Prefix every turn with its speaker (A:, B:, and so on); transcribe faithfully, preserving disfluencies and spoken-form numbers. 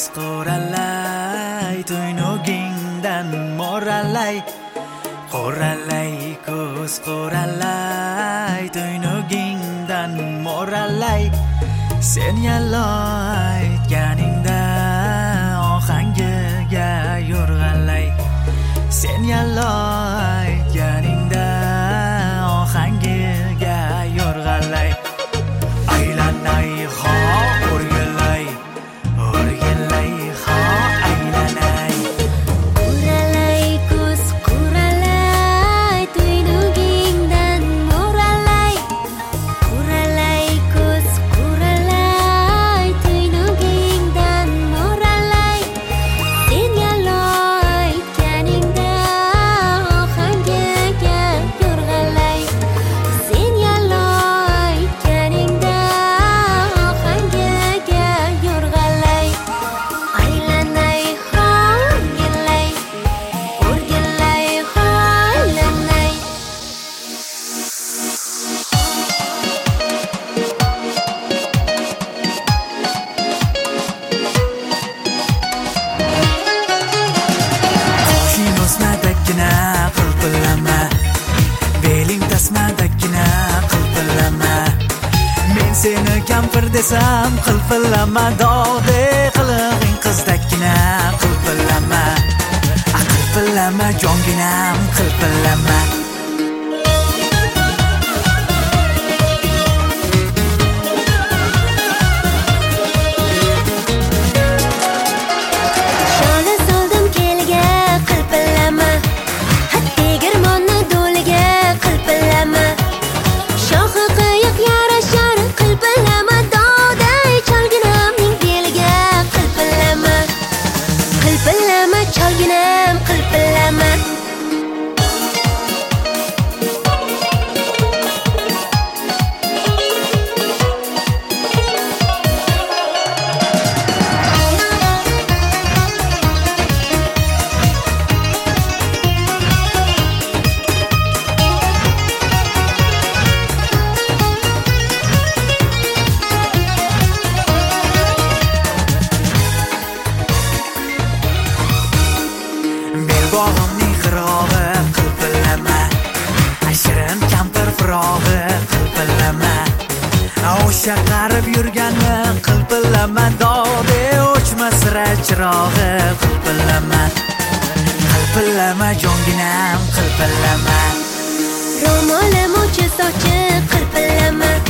A: ko'z qoralay, tuynugingdan moralay, qoralay ko'z qoralay, tuynugingdan moralay. Sen yallo aytganingda ohangiga yo'rg'alay, sen yallo aytganingda ohangiga yo'rg'alay. Aylanay ho o'rgilay, o'rgilay ho aylanay.
B: Qoralay ko'z qoralay, tuynugingdan moralay, qoralay ko'z qoralay, tuynugingdan moralay. Sen yallo aytganingda ohangiga yo'rg'alay, sen yallo aytganingda ohangiga yo'rg'alay. Aylanay ho o'rgilay, o'rgilay ho aylanay.
A: Qoshing o'smadagina qilpillama, beling tasmadagina qilpillama. Men seni kampir desam qilpillama, dog'de qilig'ing qizdagina qilpillama. Qilpillama jonginam qilpillama.
B: Shola soldim keliga qilpillama, tegirmonni do'liga qilpillama. Shoxi qiyiq yarashar qilpillama, dog'day cholginamning beliga qilpillama, qilpillama cholginam qilpillama.
A: Belbog'imning qirog'i qilpillama, shirin kampir firog'i qilpillama. O'sha qarib yurgani qilpillama, dog'de o'chmas sira chirog'i qilpillama. Qilpillama jonginam qilpillama.
B: Ro'molim uchi sochi qilpillama,